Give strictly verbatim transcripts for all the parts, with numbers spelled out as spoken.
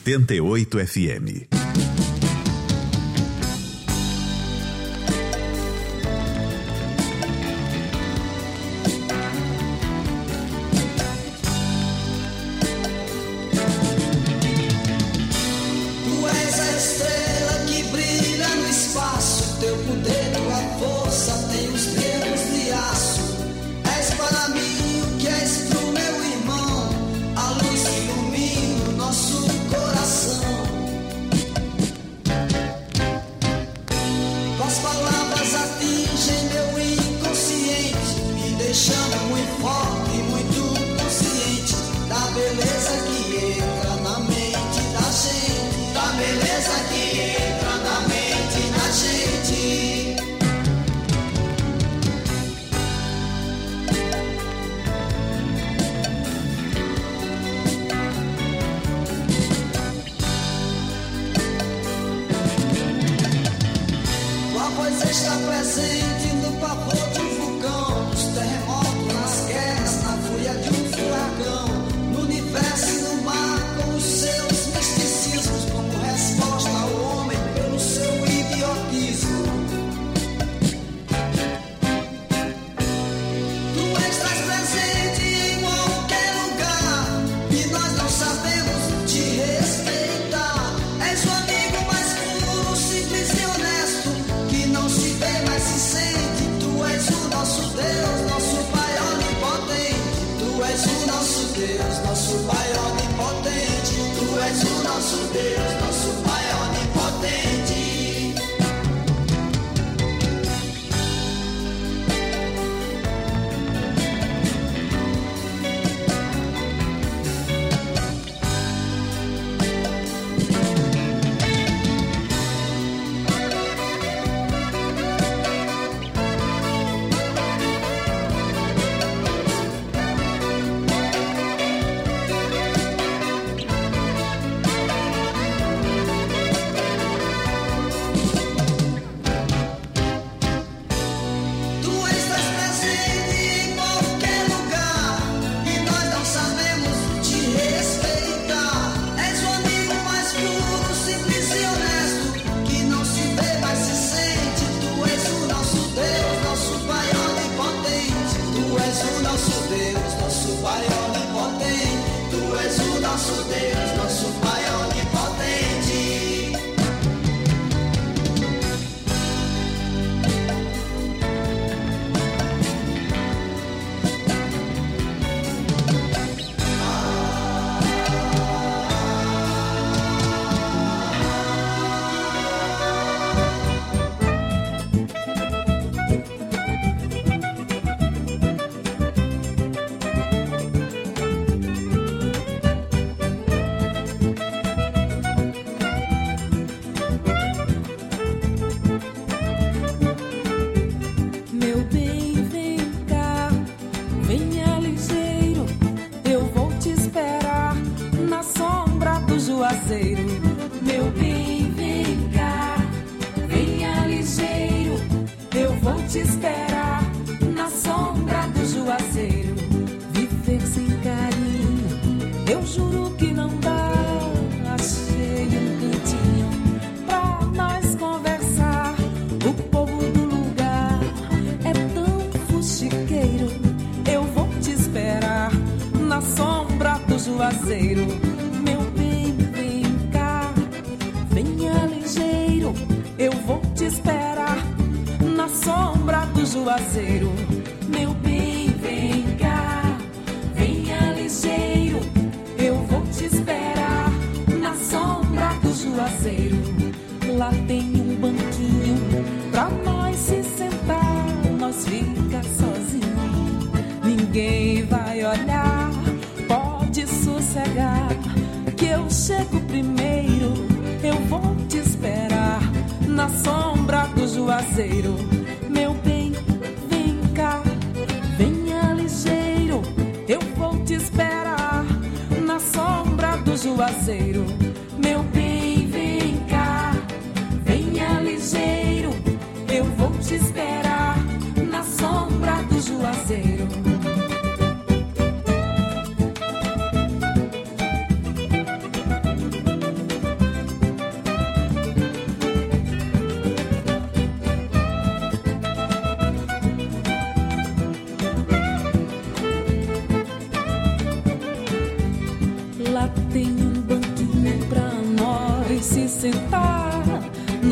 oitenta e oito F M.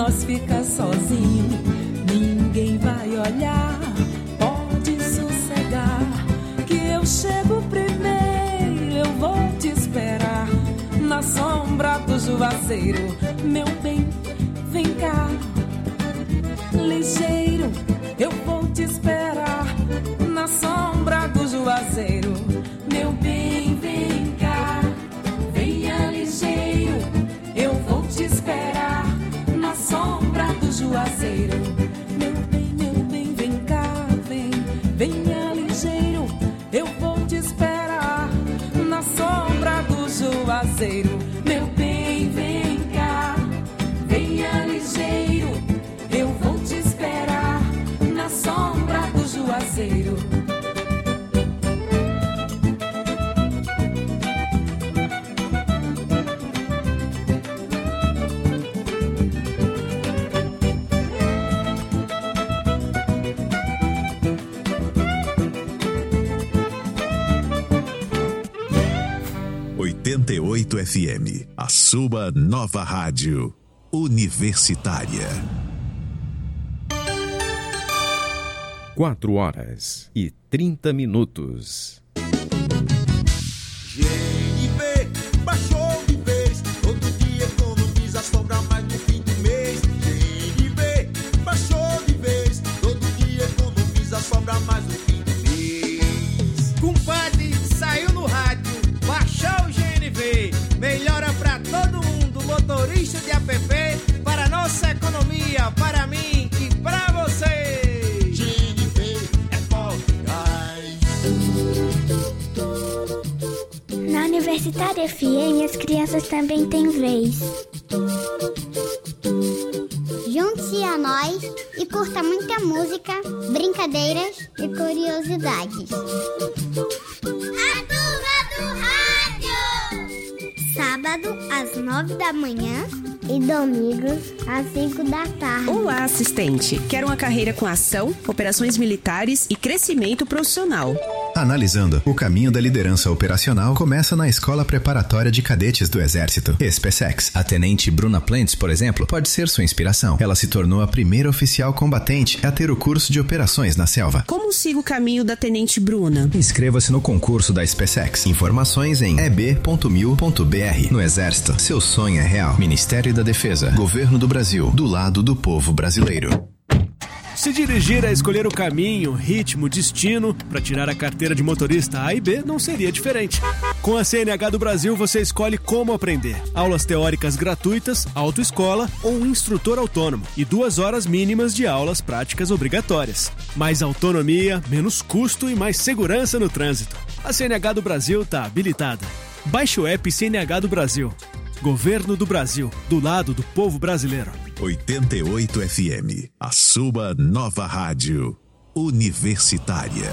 nós fica sozinho, ninguém vai olhar. Pode sossegar, que eu chego primeiro, eu vou te esperar na sombra do juazeiro. Meu bem, vem cá, ligeiro, eu vou te esperar na sombra do juazeiro. Meu bem, vem cá, venha ligeiro, eu vou te esperar na sombra do juazeiro. Meu bem, meu bem, vem cá, vem, venha ligeiro, eu vou te esperar na sombra do juazeiro. Meu bem, vem cá, venha ligeiro, eu vou te esperar na sombra do juazeiro. oitenta e oito F M, a sua nova rádio universitária. Quatro horas e trinta minutos. G N V baixou de vez, todo dia economiza, sobra mais no fim do mês. G N V baixou de vez, todo dia economiza, sobra mais no fim do mês. Compadre, saiu no rádio, baixou o G N V, melhora pra todo mundo, motorista de app, para nossa economia, para mim e pra você. G N V é forte. Na Universitária F M, as crianças também têm vez. Junte-se a nós e curta muita música, brincadeiras e curiosidades. A turma do rádio! Sábado, às nove da manhã e domingos, às cinco da tarde. Olá, assistente. Quero uma carreira com ação, operações militares e crescimento profissional. Analisando, o caminho da liderança operacional começa na Escola Preparatória de Cadetes do Exército, SpaceX. A tenente Bruna Plentes, por exemplo, pode ser sua inspiração. Ela se tornou a primeira oficial combatente a ter o curso de operações na selva. Como sigo o caminho da tenente Bruna? Inscreva-se no concurso da SpaceX. Informações em e b ponto mil ponto b r. No Exército, seu sonho é real. Ministério da Defesa, Governo do Brasil, do lado do povo brasileiro. Se dirigir a escolher o caminho, ritmo, destino para tirar a carteira de motorista A e B não seria diferente. Com a C N H do Brasil você escolhe como aprender. Aulas teóricas gratuitas, autoescola ou um instrutor autônomo e duas horas mínimas de aulas práticas obrigatórias. Mais autonomia, menos custo e mais segurança no trânsito. A C N H do Brasil está habilitada. Baixe o app C N H do Brasil. Governo do Brasil, do lado do povo brasileiro. oitenta e oito F M, a sua nova rádio universitária.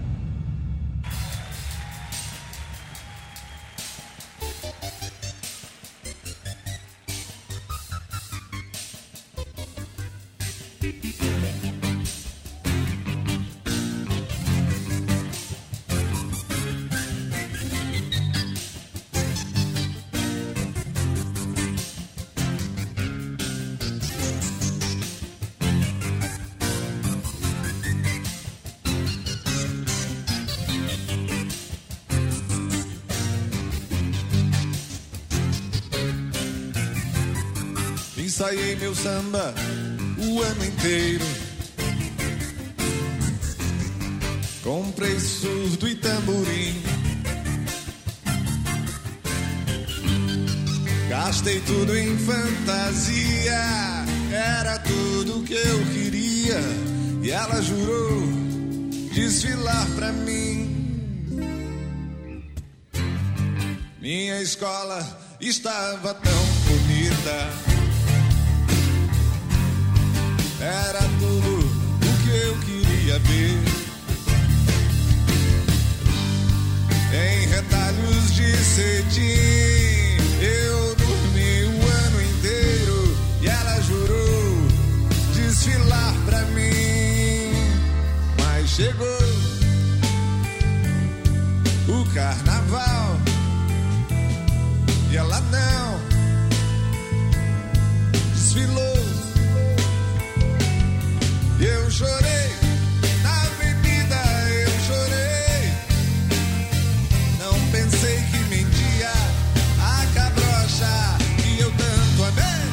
Ensaiei meu samba o ano inteiro. Comprei surdo e tamborim. Gastei tudo em fantasia. Era tudo que eu queria. E ela jurou desfilar pra mim. Minha escola estava tão bonita. Era tudo o que eu queria ver. Em retalhos de cetim, eu dormi o ano inteiro. E ela jurou desfilar pra mim. Mas chegou o carnaval e ela não desfilou. chorei, na avenida eu chorei. Não pensei que mentia a cabrocha que eu tanto amei.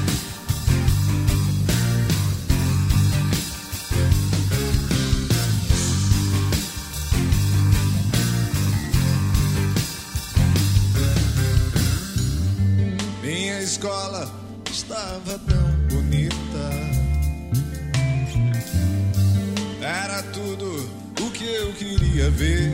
Minha escola estava tão bonita, era tudo o que eu queria ver.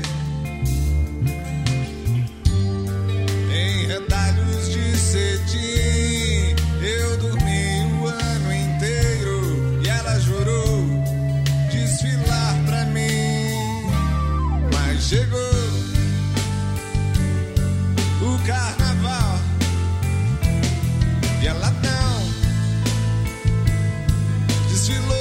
Em retalhos de cetim eu dormi o ano inteiro e ela jurou desfilar pra mim. Mas chegou o carnaval e ela não desfilou.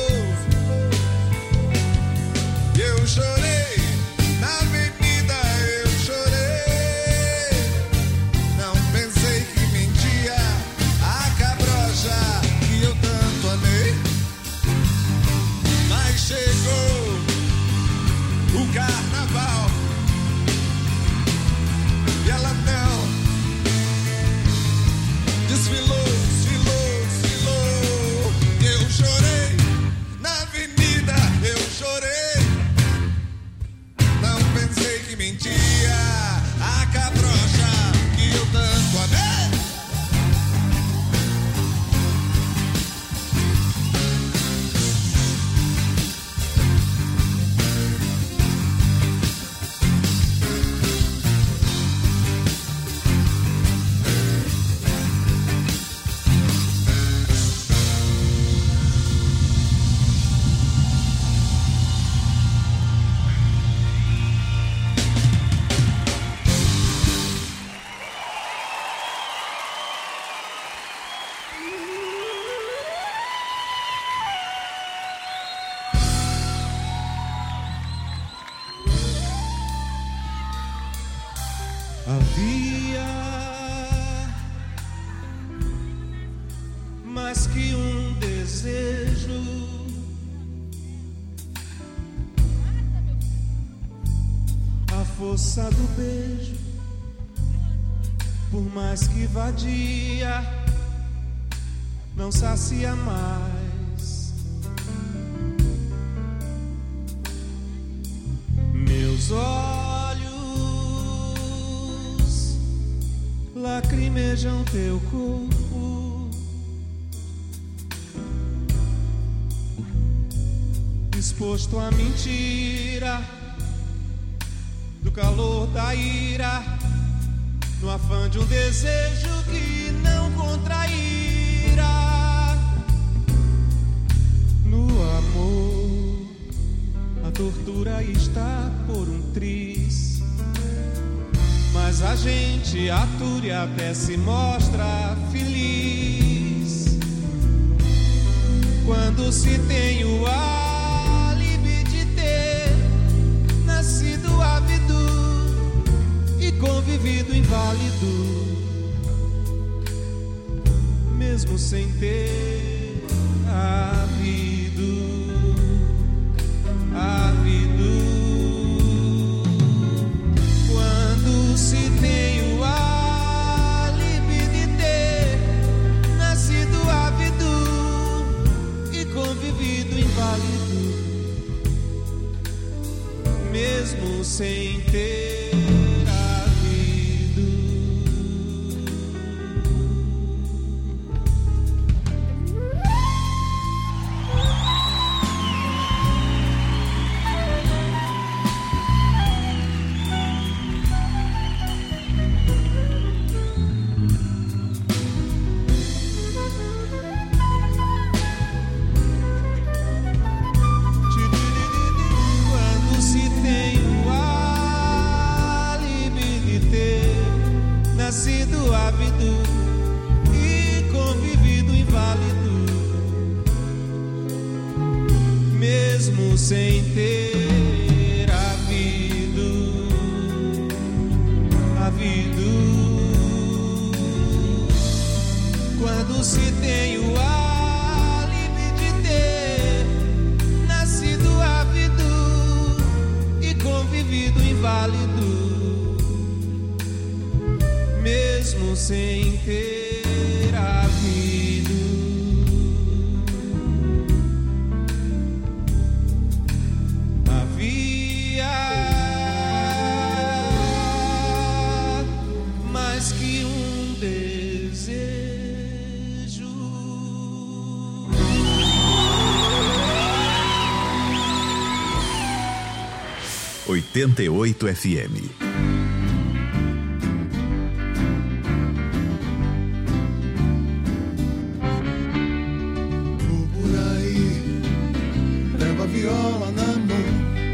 E eu chorei, na avenida eu chorei. Não pensei que mentia a cabrocha que eu tanto amei. Mas chegou o carnaval e ela não desfilou, desfilou, desfilou. E eu chorei, na avenida eu chorei. Não pensei que mentia a cabrocha que eu tanto amei. Havia mais que um desejo, a força do beijo, por mais que vadia, não sacia mais. Meus olhos lacrimejam teu corpo, exposto à mentira do calor da ira, no afã de um desejo que não contrairá. No amor, a tortura está por um triz, mas a gente atura e até se mostra feliz quando se tem o álibi de ter nascido ávido e convivido inválido, mesmo sem ter havido, havido. Quando se tem o álibi de ter nascido ávido e convivido inválido, mesmo sem ter nascido ávido e convivido inválido, mesmo sem ter havido, havido. Quando se tem o álibi de ter nascido sem ter havido. Havia mais que um desejo. oitenta e oito F M. Vou por aí, leva a viola na mão,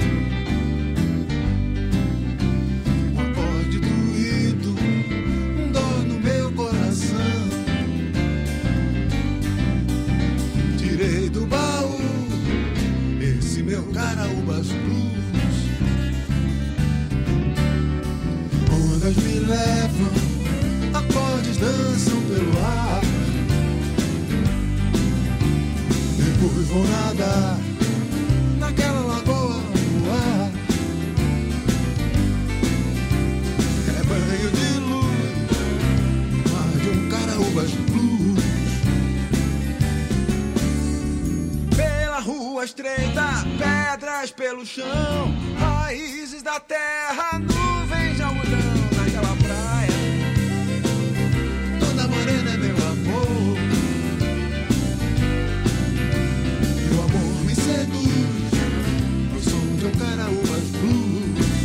um acorde doído, um dor no meu coração. Tirei do baú esse meu Caraúbas Blues. Ondas me levam, acordes dançam pelo ar. Depois vou nadar naquela lagoa no ar. É banho de luz, mar de um Caraúbas Blues. Pela rua estreita, pedras pelo chão, raízes da terra, nuvens de algodão. Naquela praia, toda morena é meu amor. E o amor me seduz no som de um Caraúbas Blues.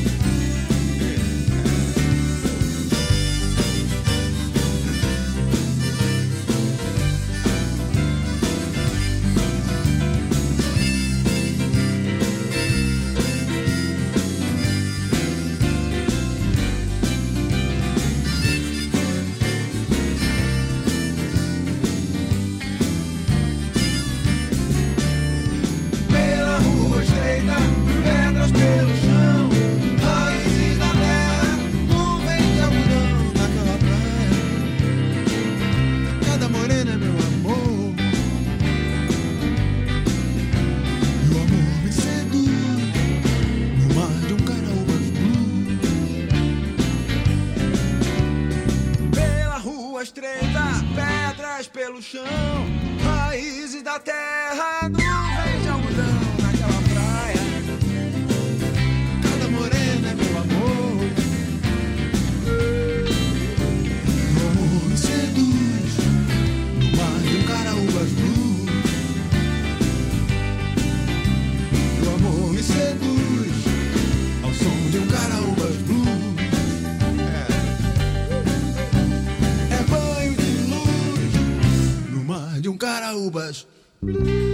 Pela rua estreita, pedras pelo chão, raízes da terra, nuvens de algodão. Naquela praia, cada morena é meu amor. E o amor me seduz no mar de um Caraúbas Blues. Pela rua estreita, pedras pelo chão, raízes da terra, nuvens de algodão. Naquela praia, cada morena é meu amor. E o amor me seduz no mar de um Caraúbas Blues. E o amor me seduz ao som de um Caraúbas Blues. É, é banho de luz no mar de um Caraúbas Blues.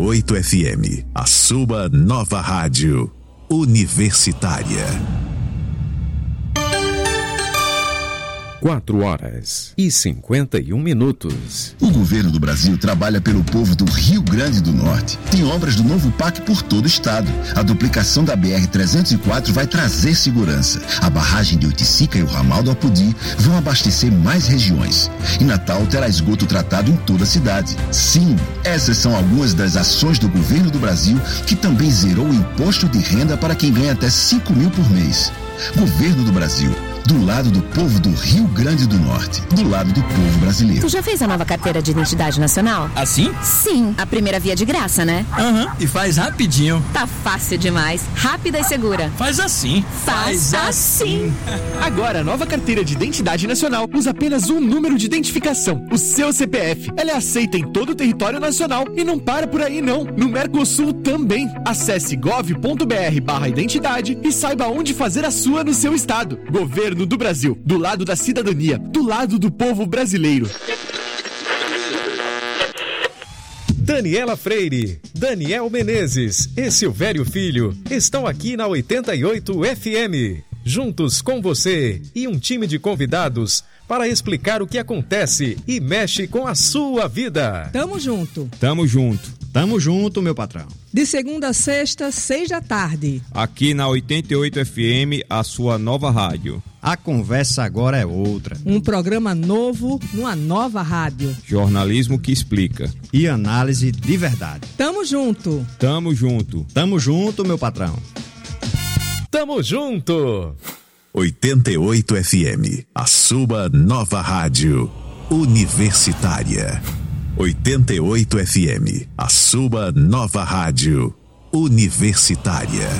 oito F M, a sua nova rádio universitária. Quatro horas e cinquenta e um minutos. O governo do Brasil trabalha pelo povo do Rio Grande do Norte. Tem obras do novo P A C por todo o estado. A duplicação da B R trezentos e quatro vai trazer segurança. A barragem de Oiticica e o ramal do Apodi vão abastecer mais regiões. E Natal terá esgoto tratado em toda a cidade. Sim, essas são algumas das ações do governo do Brasil, que também zerou o imposto de renda para quem ganha até cinco mil por mês. Governo do Brasil. Do lado do povo do Rio Grande do Norte. Do lado do povo brasileiro. Tu já fez a nova carteira de identidade nacional? Assim? Sim, a primeira via de graça, né? Aham, uhum. E faz rapidinho. Tá fácil demais, rápida e segura. Faz assim. Faz, faz assim. Agora a nova carteira de identidade nacional usa apenas um número de identificação, o seu C P F. Ela é aceita em todo o território nacional e não para por aí não. No Mercosul também. Acesse gov.br barra identidade e saiba onde fazer a sua no seu estado. Governo do Brasil, do lado da cidadania, do lado do povo brasileiro. Daniela Freire, Daniel Menezes e Silvério Filho estão aqui na oitenta e oito F M, juntos com você e um time de convidados para explicar o que acontece e mexe com a sua vida. Tamo junto. Tamo junto. Tamo junto, meu patrão. De segunda a sexta, seis da tarde. Aqui na oitenta e oito F M, a sua nova rádio. A conversa agora é outra. Um programa novo numa nova rádio. Jornalismo que explica. E análise de verdade. Tamo junto. Tamo junto. Tamo junto, meu patrão. Tamo junto. oitenta e oito F M, a sua nova rádio universitária. oitenta e oito F M, a sua nova rádio universitária.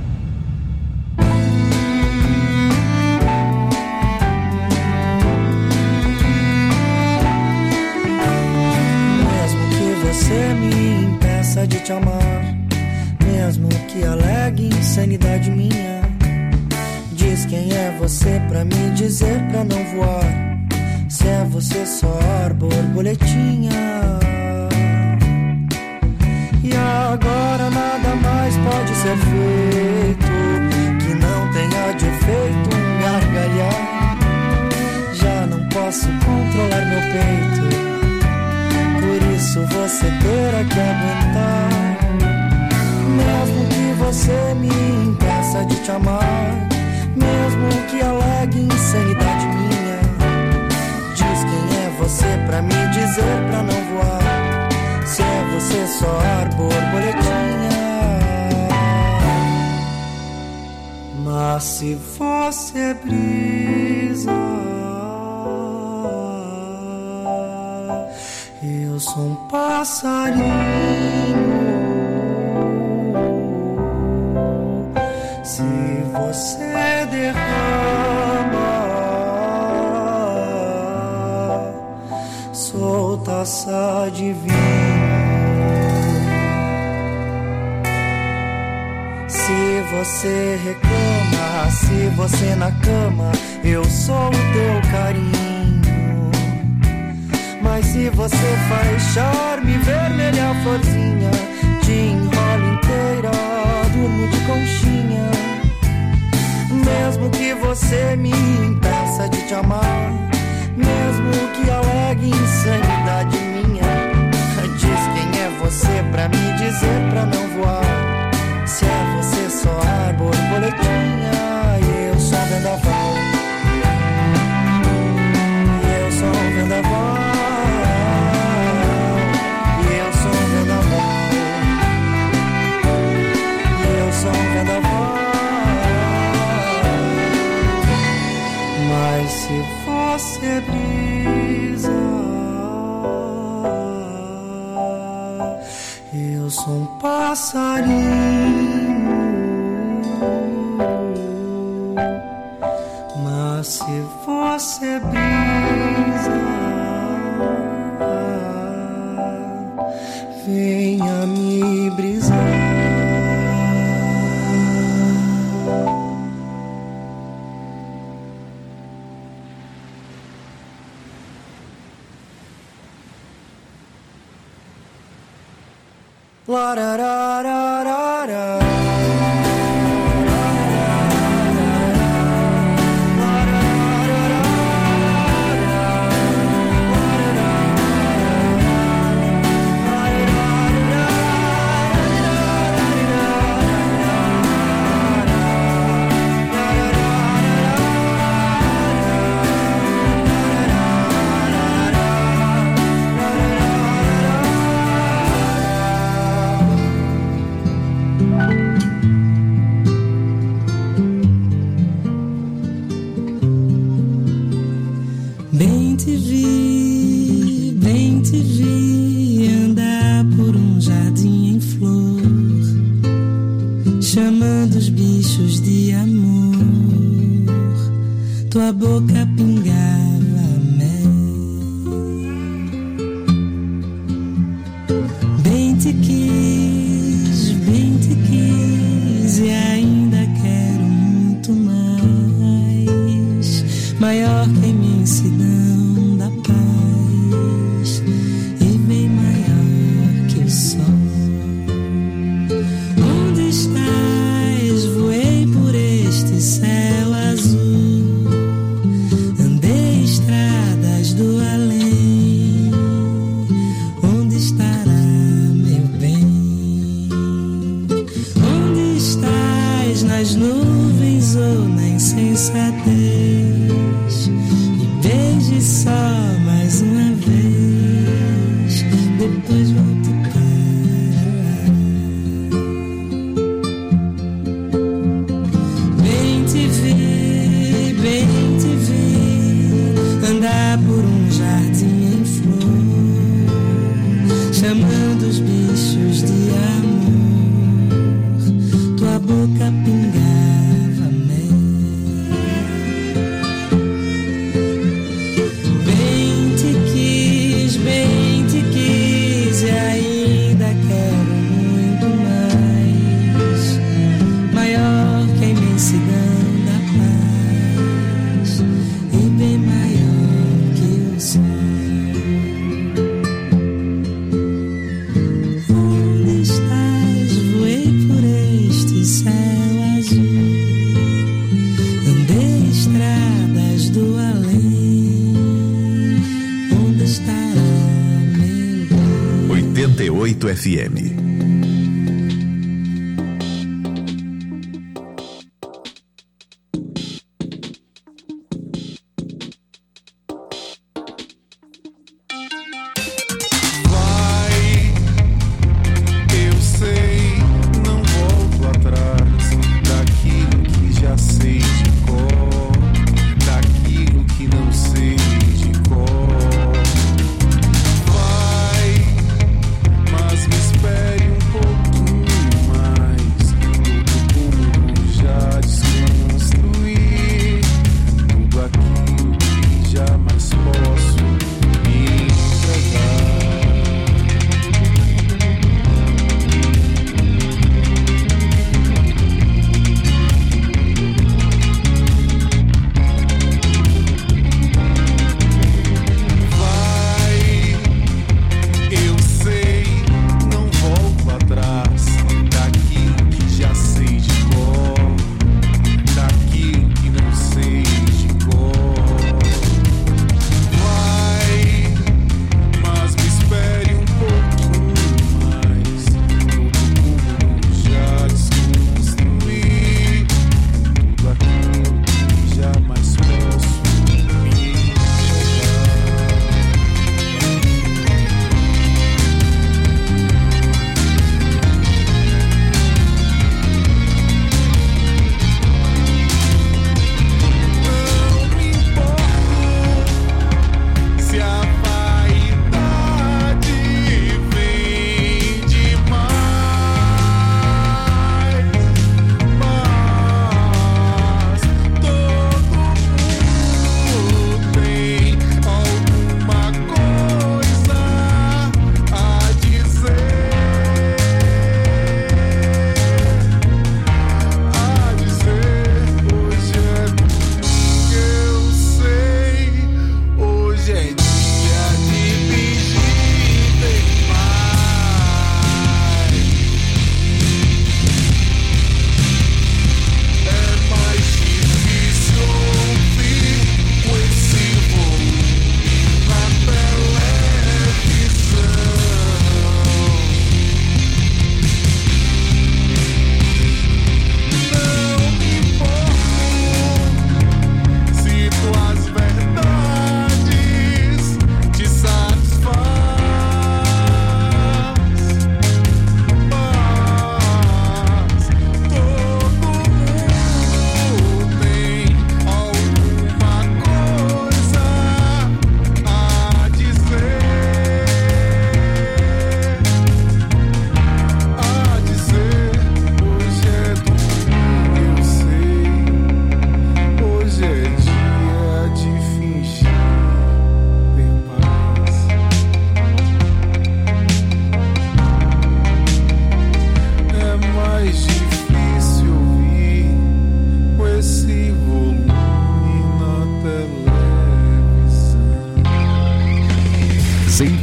Mesmo que você me impeça de te amar, mesmo que alegue insanidade minha, diz quem é você pra me dizer pra não voar. Se é você só borboletinha. E agora nada mais pode ser feito que não tenha de efeito um gargalhar. Já não posso controlar meu peito, por isso você terá que aguentar. Mesmo que você me impeça de te amar, mesmo que alegue insanidade minha, você pra me dizer pra não voar. Se é você só ar borboletinha. Mas se você é brisa, eu sou um passarinho. Se você derrama, sou taça de vinho. Se você reclama, se você na cama, eu sou o teu carinho. Mas se você faz charme, vermelha florzinha, te enrola inteira, durmo de conchinha. Mesmo que você me impeça de te amar, mesmo que alegue insanidade minha, diz quem é você pra me dizer pra não voar. Se é você só ar borboletinha, e eu sou um vendaval. E eu sou um vendaval. E eu sou um vendaval. E eu sou um vendaval. Mas se você brisa, eu sou um passarinho. Mas se você brisa, venha me brisar. Lararararara. Bem te vi, bem te vi andar por um jardim em flor, chamando os bichos de amor. Tua boca pingava mel. Bem te quis, bem te quis e ainda quero muito mais. Maior que a imensidão da paz e bem maior que o sol. Onde estás? Voei por este céu azul, andei estradas do além. Onde estará meu bem? Onde estás? Nas nuvens ou na insensatez? Beije só mais uma vez, depois volto para lá. Bem te vi, bem te vi andar por um jardim em flor, chamando os bichos de amor. Tua boca pingava mel. Bem te quis e ainda quero muito mais. Maior que a imensidão da paz e bem maior que o sol. Onde estás? Voei por este céu azul, andei estradas do além. Onde estará oitenta e oito F M. Vai, eu sei, não volto atrás daquilo que já sei de cor, daquilo que não sei de cor. Vai, mas me espere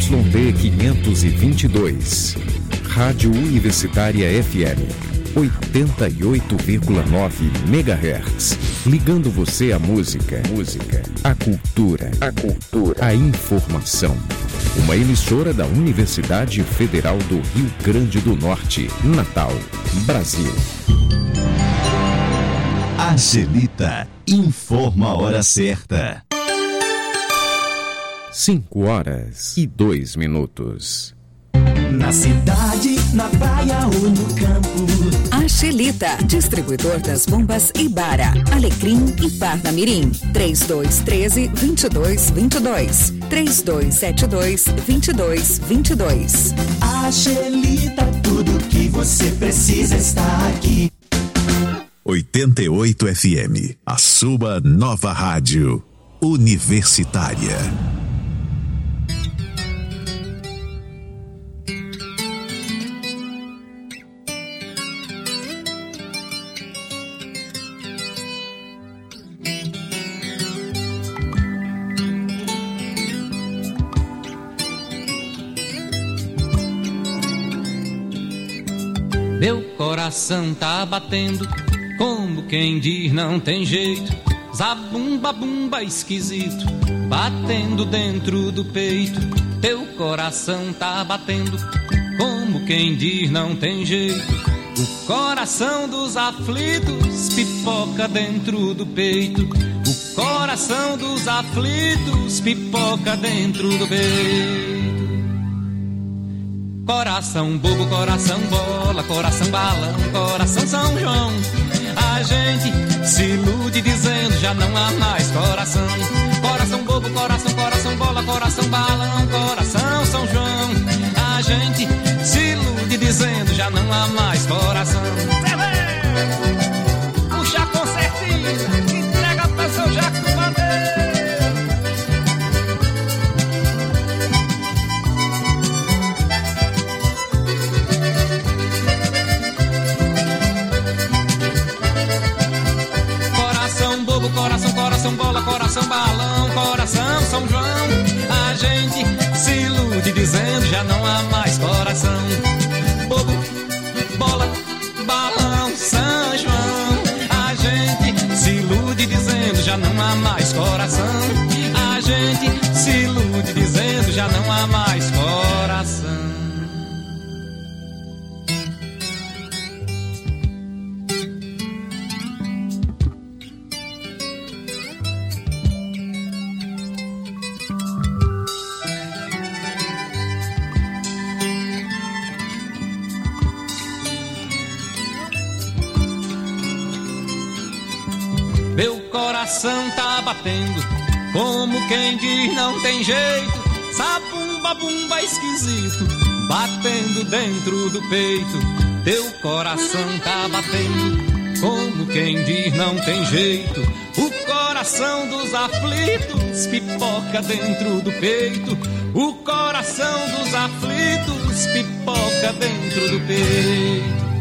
Y D quinhentos e vinte e dois. Rádio Universitária F M, oitenta e oito vírgula nove megahertz. Ligando você à música, música, à cultura, à cultura, à informação. Uma emissora da Universidade Federal do Rio Grande do Norte, Natal, Brasil. Angelita informa a hora certa. Cinco horas e dois minutos. Na cidade, na praia ou no campo. Angelita, distribuidor das bombas Ibara, Alecrim e Parnamirim. trinta e dois, treze, vinte e dois, vinte e dois. trinta e dois, setenta e dois, vinte e dois, vinte e dois. Angelita, tudo que você precisa está aqui. oitenta e oito F M, a sua nova rádio universitária. Meu coração tá batendo, como quem diz não tem jeito. Zabumba, bumba esquisito, batendo dentro do peito. Teu coração tá batendo, como quem diz não tem jeito. O coração dos aflitos pipoca dentro do peito. O coração dos aflitos pipoca dentro do peito. Coração bobo, coração bola, coração balão, coração São João. A gente se ilude dizendo já não há mais coração. Coração bobo, coração, coração bola, coração balão, coração São João. A gente se ilude dizendo já não há mais coração. Puxa a concertina, entrega pra seu Jaco do Bandeira. Coração, coração, bola, coração, balão, coração, São João. A gente se ilude dizendo já não há mais coração. Bobo, bola, balão, São João. A gente se ilude dizendo já não há mais coração. A gente se ilude dizendo já não há mais coração. Meu coração tá batendo, como quem diz não tem jeito. Sabumba, bumba esquisito, batendo dentro do peito. Teu coração tá batendo, como quem diz não tem jeito. O coração dos aflitos pipoca dentro do peito. O coração dos aflitos pipoca dentro do peito.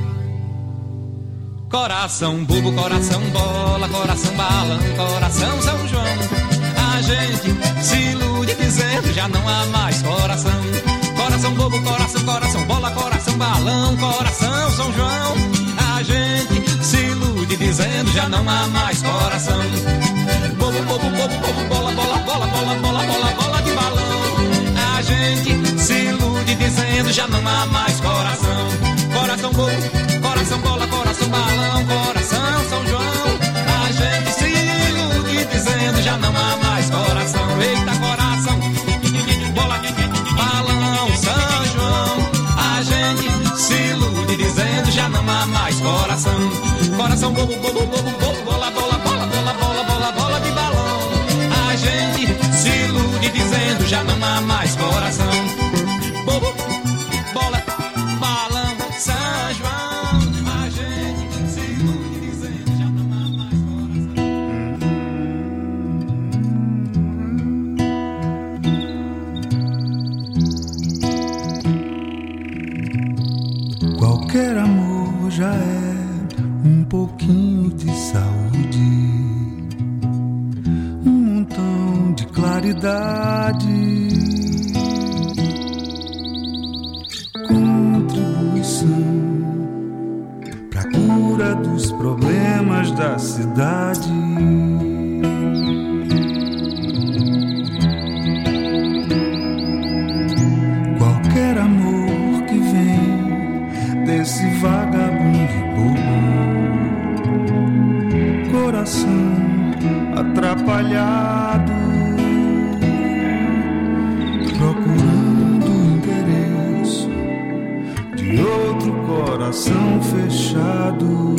Coração bobo, coração bola, coração balão, coração São João. A gente se ilude dizendo já não há mais coração. Coração bobo, coração, coração bola, coração balão, coração São João. A gente se ilude dizendo já não há mais coração. Bobo, bobo, bobo, bobo, bola, bola, bola, bola, bola, bola, bola de balão. A gente se ilude dizendo já não há mais coração. Coração bobo, coração bola, coração balão, coração São João. A gente se ilude dizendo já não há mais coração. Eita, coração, bola, balão, São João. A gente se ilude dizendo já não há mais coração. Coração bobo, bobo, bobo, bobo, bola, bola, bola, bola, bola, bola, bola de balão. A gente se ilude dizendo já não há mais coração. Bobo, bola, balão, São João. A gente se ilude dizendo já não há mais coração. Qualquer amor já é um pouquinho de saúde, um montão de claridade. os problemas da cidade. Qualquer amor que vem desse vagabundo bobo, coração atrapalhado, procurando o endereço de outro coração fechado.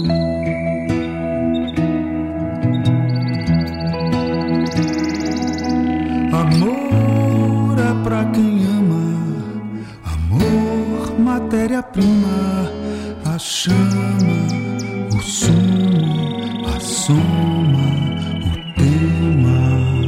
Amor é pra quem ama, amor, matéria-prima, a chama, o sumo, a soma, o tema.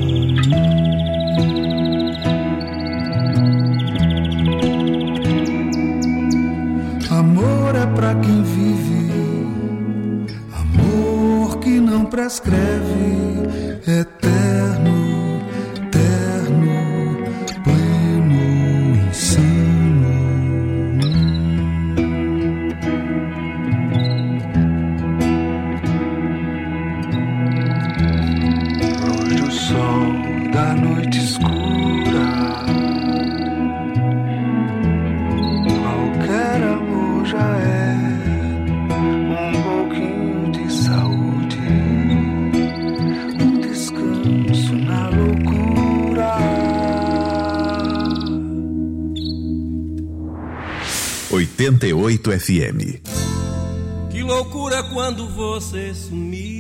Amor é pra quem vive, amor que não prescreve, eterno, eterno, pleno, insano. Luz do sol da noite escura, qualquer amor já é um pouquinho de saúde, um descanso na loucura. oitenta e oito F M. Que loucura quando você sumir.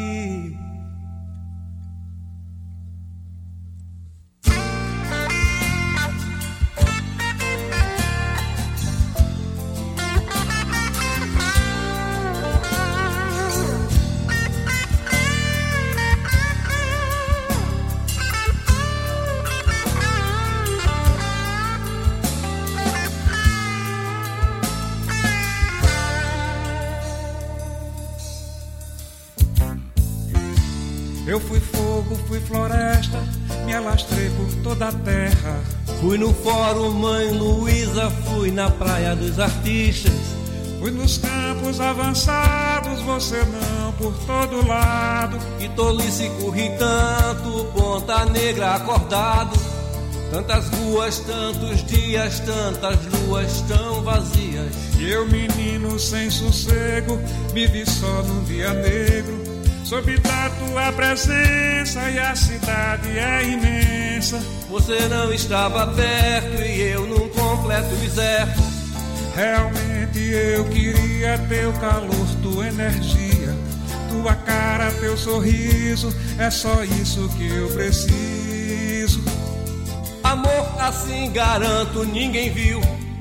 Eu fui fogo, fui floresta, me alastrei por toda a terra. Fui no fórum Mãe Luísa, fui na praia dos artistas. Fui nos campos avançados, você não, por todo lado. Que tolice corri tanto, Ponta Negra acordado. Tantas ruas, tantos dias, tantas luas tão vazias. E eu, menino sem sossego, vivi só num dia negro. Sob da tua presença e a cidade é imensa. Você não estava perto e eu num completo deserto. Realmente eu queria teu calor, tua energia, tua cara, teu sorriso. É só isso que eu preciso. Amor assim garanto ninguém viu.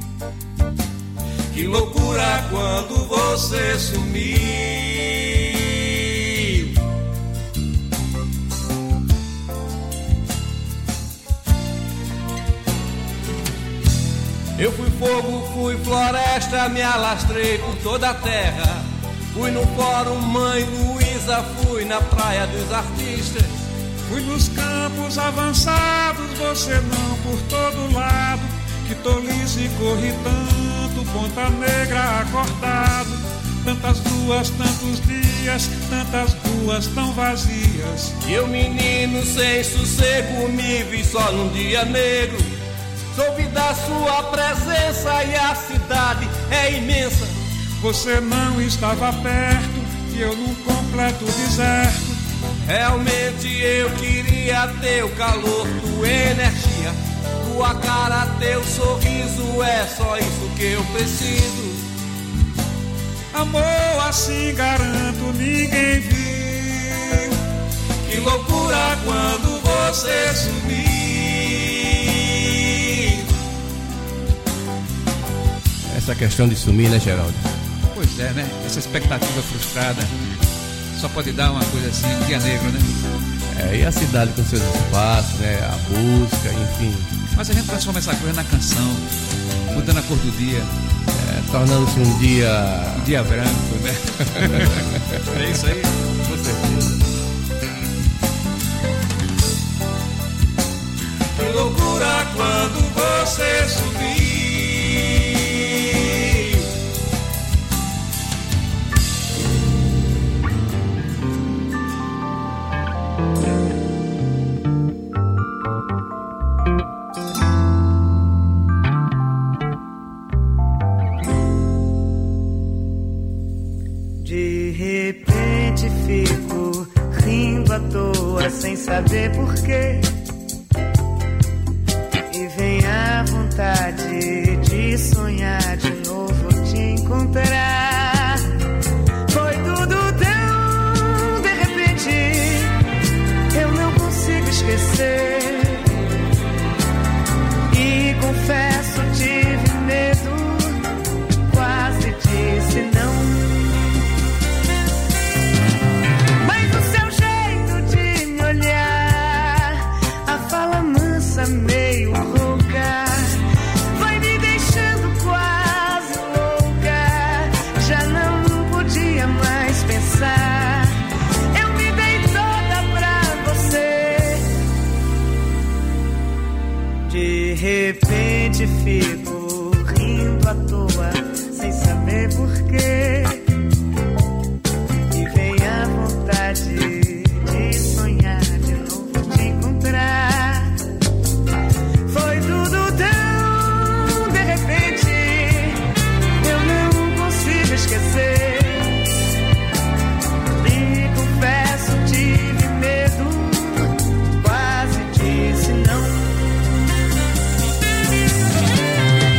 Que loucura quando você sumiu. Eu fui fogo, fui floresta, me alastrei por toda a terra. Fui no fórum Mãe Luísa, fui na praia dos artistas. Fui nos campos avançados, você não, por todo lado. Que tolice corri tanto, Ponta Negra acordado. Tantas ruas, tantos dias, tantas ruas tão vazias. E eu, menino sem sossego, me vi só num dia negro. Soube da sua presença e a cidade é imensa. Você não estava perto e eu num completo deserto. Realmente eu queria teu calor, tua energia, tua cara, teu sorriso. É só isso que eu preciso. Amor assim garanto ninguém viu. Que loucura quando você sumiu. Essa questão de sumir, né, Geraldo? Pois é, né? Essa expectativa frustrada só pode dar uma coisa assim, um dia negro, né? É, e a cidade com seus espaços, né? A música, enfim. Mas a gente transforma essa coisa na canção, mudando a cor do dia. É, tornando-se um dia... Um dia branco, né? É isso aí? Com certeza. Que loucura quando você sumiu. De repente fico rindo à toa sem saber porquê. E vem a vontade de sonhar de novo te encontrar. Foi tudo tão de repente, eu não consigo esquecer. E confesso, tive medo, quase disse não. Meio rouca, vai me deixando quase louca. Já não podia mais pensar. Eu me dei toda pra você. De repente fico rindo à toa, sem saber porquê. E vem a vontade de sonhar de novo te encontrar. Esquecer. E confesso, tive medo, quase disse não.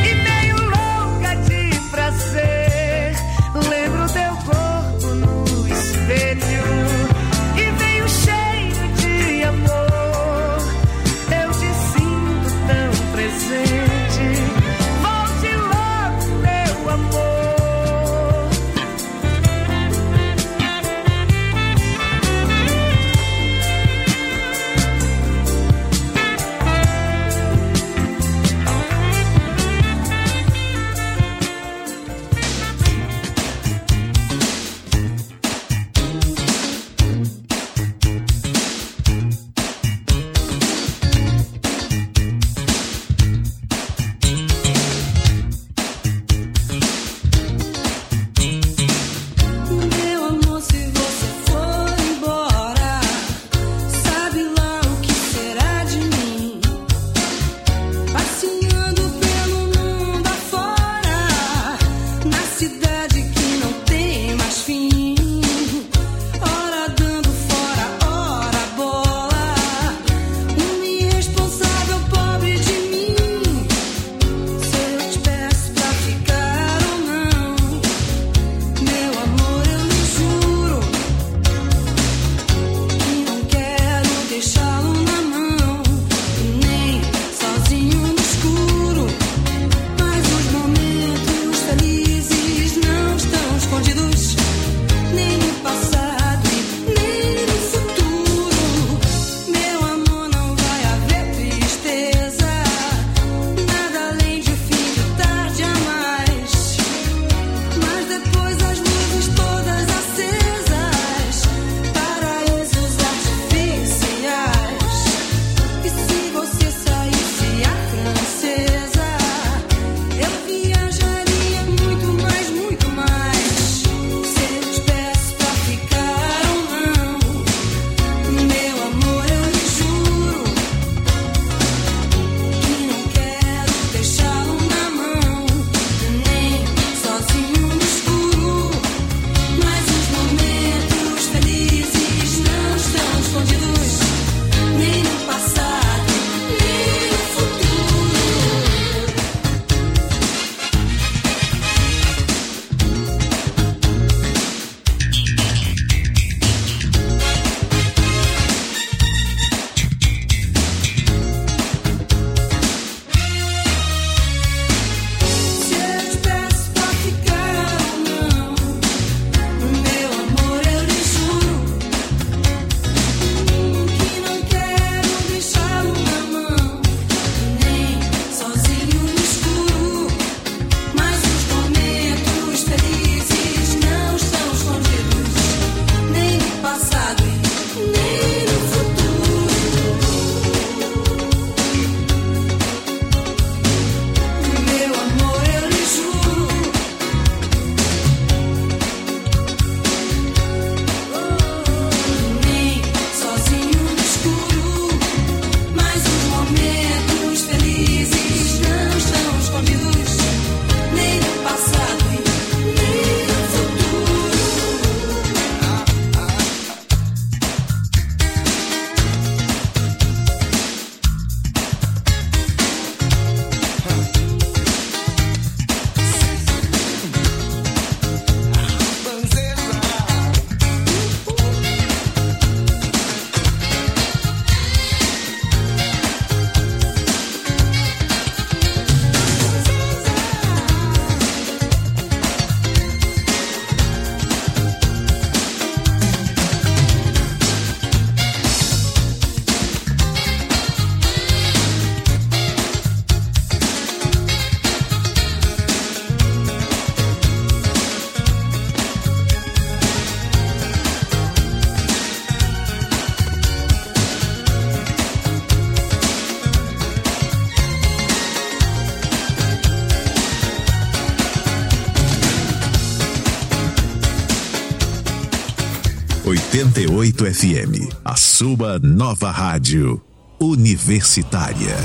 oitenta e oito F M, a sua nova rádio universitária.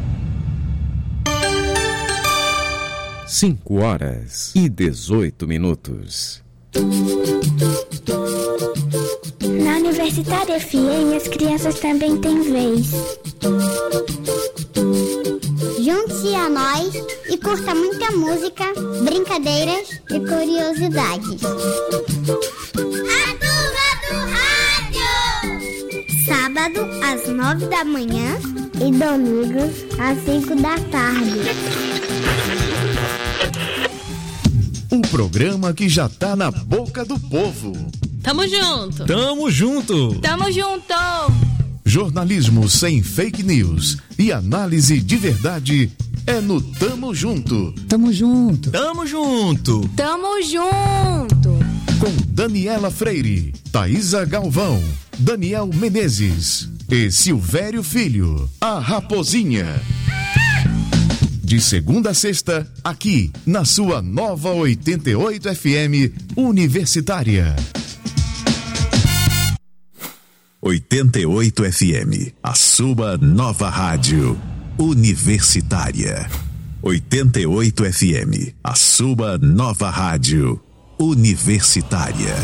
Cinco horas e dezoito minutos. Na Universitária F M, as crianças também têm vez. Junte-se a nós e curta muita música, brincadeiras e curiosidades. A Turma do Rádio! Sábado, às nove da manhã e domingo, às cinco da tarde. Um programa que já tá na boca do povo. Tamo junto. Tamo junto. Tamo junto. Jornalismo sem fake news e análise de verdade é no Tamo Junto. Tamo junto. Tamo junto. Tamo junto. Com Daniela Freire, Thaisa Galvão, Daniel Menezes e Silvério Filho, a Raposinha. De segunda a sexta, aqui na sua nova oitenta e oito F M Universitária. oitenta e oito F M, a sua nova rádio universitária. oitenta e oito F M, a sua nova rádio universitária.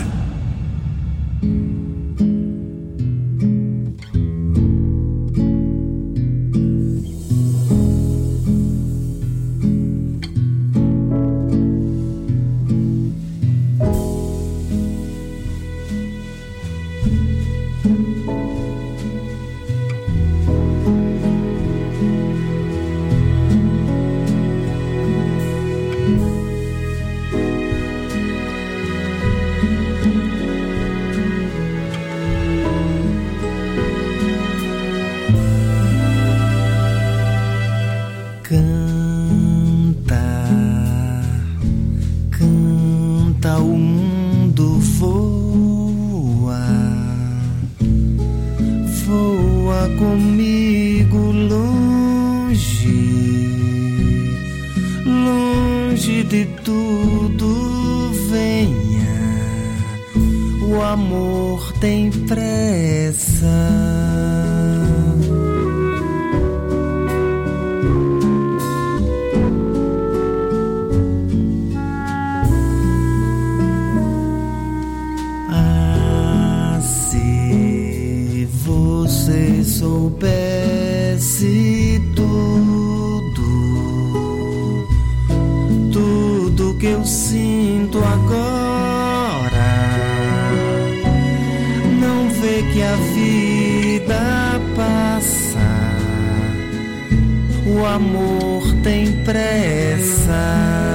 O amor tem pressa.